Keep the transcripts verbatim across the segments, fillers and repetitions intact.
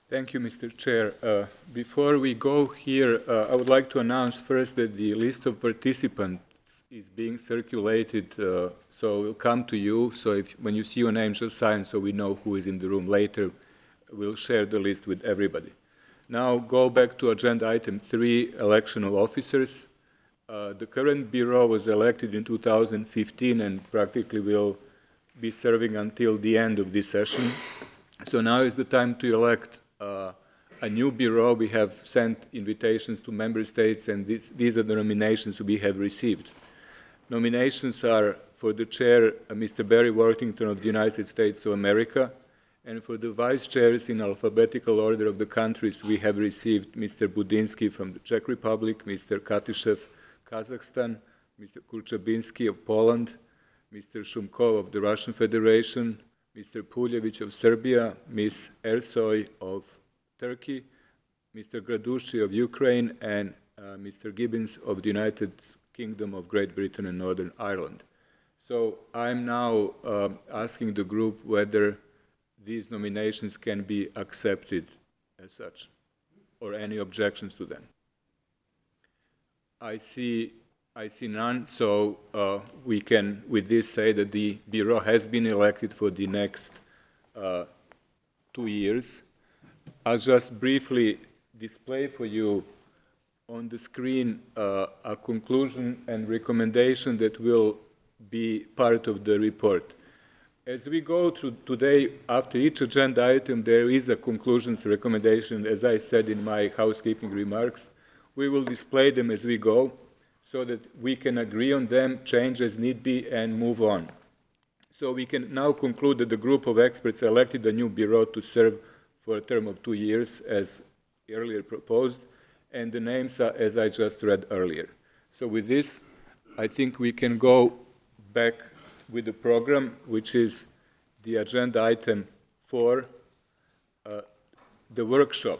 Thank you, Mister Chair. Uh, before we go here, uh, I would like to announce first that the list of participants is being circulated, uh, so it will come to you. So if, when you see your name, just sign so we know who is in the room later. We'll share the list with everybody. Now go back to agenda item three, election of officers. Uh, the current Bureau was elected in two thousand fifteen and practically will be serving until the end of this session. So now is the time to elect uh, a new Bureau. We have sent invitations to member states, and this, these are the nominations we have received. Nominations are for the chair, uh, Mister Barry Worthington of the United States of America, and for the vice chairs in alphabetical order of the countries, we have received Mister Budinsky from the Czech Republic, Mister Katishev, Kazakhstan, Mister Kurchabinsky of Poland, Mister Shumkov of the Russian Federation, Mister Puljevic of Serbia, Miz Ersoy of Turkey, Mister Gradushi of Ukraine, and uh, Mister Gibbons of the United Kingdom of Great Britain and Northern Ireland. So I'm now um, asking the group whether these nominations can be accepted as such, or any objections to them. I see, I see none, so uh, we can, with this, say that the Bureau has been elected for the next uh, two years. I'll just briefly display for you on the screen uh, a conclusion and recommendation that will be part of the report. As we go through today, after each agenda item, there is a conclusions recommendation, as I said in my housekeeping remarks. We will display them as we go so that we can agree on them, change as need be, and move on. So we can now conclude that the group of experts elected a new bureau to serve for a term of two years, as earlier proposed, and the names are as I just read earlier. So with this, I think we can go back with the program, which is the agenda item four, uh, the workshop.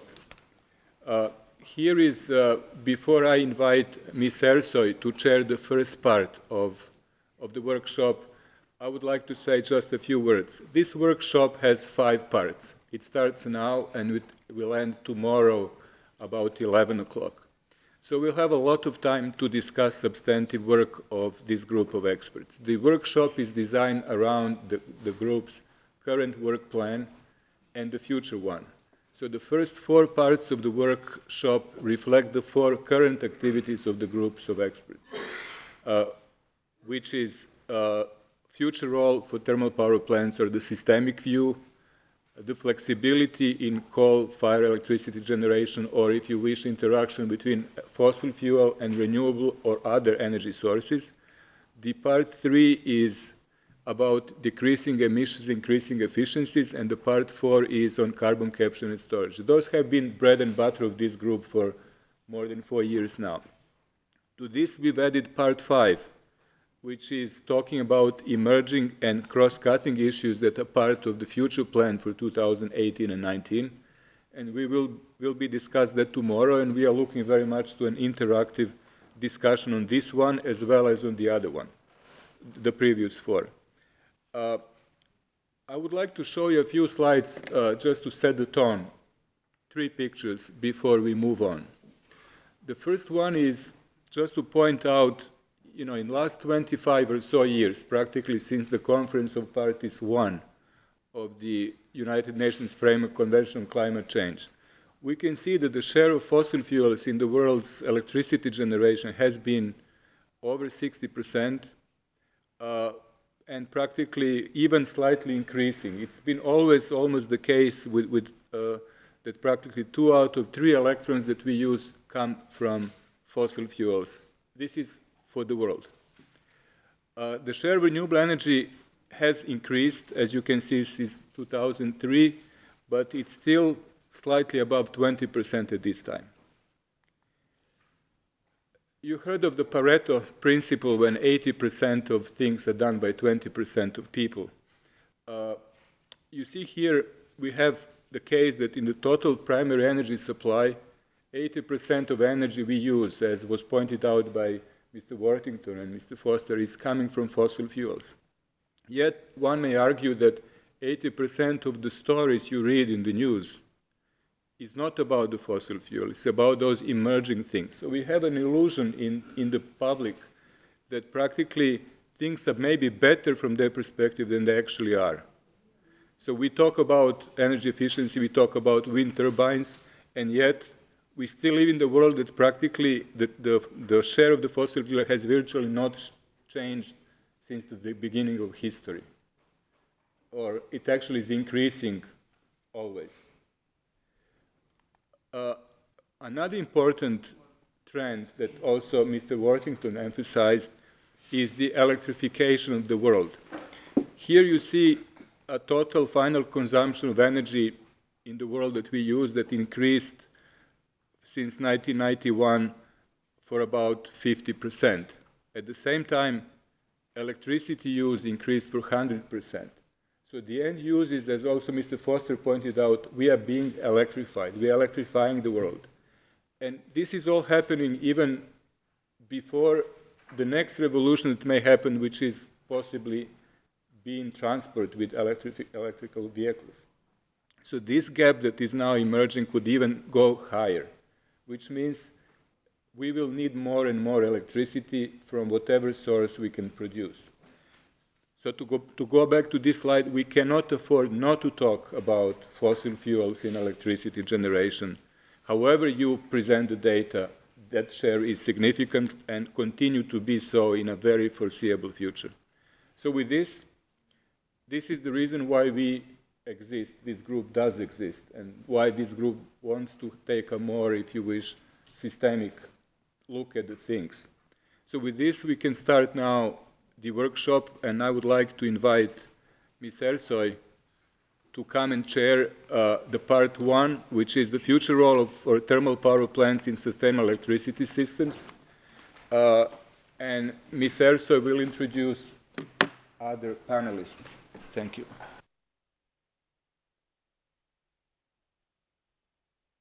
Uh, here is, uh, before I invite Miz Ersoy to chair the first part of, of the workshop, I would like to say just a few words. This workshop has five parts. It starts now and it will end tomorrow about eleven o'clock. So we'll have a lot of time to discuss substantive work of this group of experts. The workshop is designed around the, the group's current work plan and the future one. So the first four parts of the workshop reflect the four current activities of the groups of experts, uh, which is uh, future role for thermal power plants or the systemic view, the flexibility in coal-fired electricity generation, or if you wish, interaction between fossil fuel and renewable or other energy sources. The part three is about decreasing emissions, increasing efficiencies, and the part four is on carbon capture and storage. Those have been bread and butter of this group for more than four years now. To this, we've added part five, which is talking about emerging and cross-cutting issues that are part of the future plan for two thousand eighteen and nineteen. And we will, will be discuss that tomorrow, and we are looking very much to an interactive discussion on this one as well as on the other one, the previous four. Uh, I would like to show you a few slides uh, just to set the tone, three pictures before we move on. The first one is just to point out, you know, in the last twenty-five or so years, practically since the Conference of Parties one of the United Nations Framework Convention on Climate Change, we can see that the share of fossil fuels in the world's electricity generation has been over sixty percent, uh, and practically even slightly increasing. It's been always almost the case with, with uh, that practically two out of three electrons that we use come from fossil fuels. This is for the world. Uh, the share of renewable energy has increased, as you can see, since two thousand three, but it's still slightly above twenty percent at this time. You heard of the Pareto principle when eighty percent of things are done by twenty percent of people. Uh, you see here we have the case that in the total primary energy supply, eighty percent of energy we use, as was pointed out by Mister Worthington and Mister Foster, is coming from fossil fuels. Yet one may argue that eighty percent of the stories you read in the news is not about the fossil fuel. It's about those emerging things. So we have an illusion in, in the public that practically things are maybe better from their perspective than they actually are. So we talk about energy efficiency, we talk about wind turbines, and yet we still live in the world that practically the, the, the share of the fossil fuel has virtually not changed since the beginning of history. Or it actually is increasing always. Uh, another important trend that also Mister Worthington emphasized is the electrification of the world. Here you see a total final consumption of energy in the world that we use that increased since nineteen ninety-one for about fifty percent. At the same time, electricity use increased for one hundred percent. So the end use is, as also Mister Foster pointed out, we are being electrified. We are electrifying the world. And this is all happening even before the next revolution that may happen, which is possibly being transported with electric, electrical vehicles. So this gap that is now emerging could even go higher, which means we will need more and more electricity from whatever source we can produce. So to go, to go back to this slide, we cannot afford not to talk about fossil fuels in electricity generation. However you present the data, that share is significant and continue to be so in a very foreseeable future. So with this, this is the reason why we exist, this group does exist, and why this group wants to take a more, if you wish, systemic look at the things. So with this, we can start now the workshop, and I would like to invite Miz Ersoy to come and chair uh, the part one, which is the future role of for thermal power plants in sustainable electricity systems. Uh, and Miz Ersoy will introduce other panelists. Thank you.